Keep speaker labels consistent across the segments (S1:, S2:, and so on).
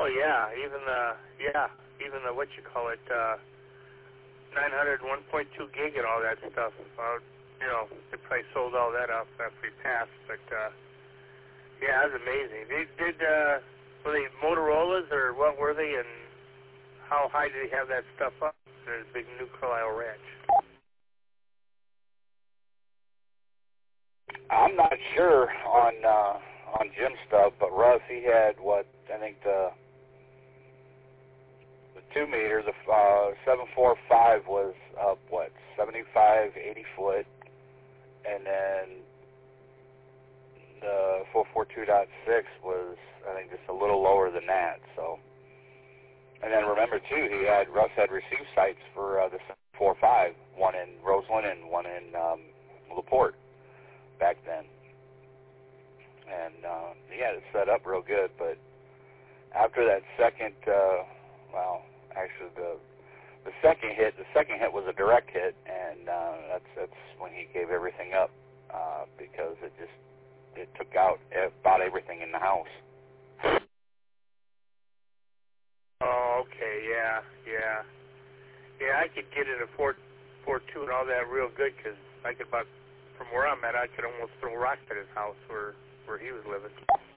S1: Oh yeah, even the what you call it, 900 1.2 gig and all that stuff. You know, they probably sold all that off after we passed, but yeah, it was amazing. Were they Motorola's or what were they, and how high did they have that stuff up? There's a big New Carlisle ranch.
S2: I'm not sure on Jim's stuff, but Russ, he had what I think the 2 meter, the 745 was up 75, 80 foot, and then the 442.6 was I think just a little lower than that. So, and then remember too, Russ had receive sites for the 745, one in Roseland and one in LaPorte back then. And he had it set up real good, but after that second, actually the second hit was a direct hit, and that's when he gave everything up because it took out about everything in the house.
S1: Oh, okay, yeah. I could get in a 4.2 and all that real good because I could from where I'm at, I could almost throw rocks at his house where he was living.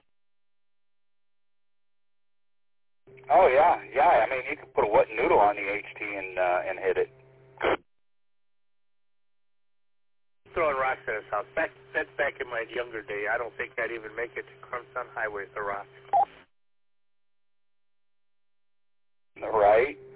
S2: Oh yeah. I mean, you could put a wet noodle on the HT and hit it.
S1: Throwing rocks at his house. That's back in my younger day. I don't think I'd even make it to Clemson Highway with the rocks.
S2: Right.